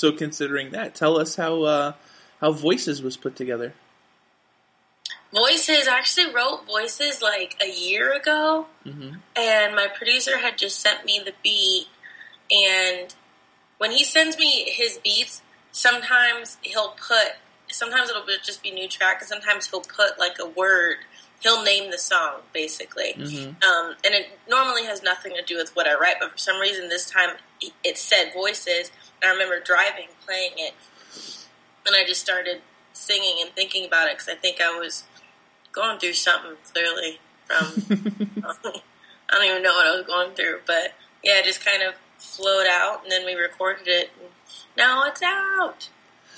So considering that, tell us how Voices was put together. Voices, I actually wrote Voices like a year ago, and my producer had just sent me the beat, and when he sends me his beats, sometimes it'll just be new track, and sometimes he'll put like a word. He'll name the song, basically. And it normally has nothing to do with what I write, but for some reason this time it said Voices, and I remember driving, playing it, and I just started singing and thinking about it, because I think I was going through something, clearly, from, I don't even know what I was going through, but yeah, it just kind of flowed out, and then we recorded it, and now it's out!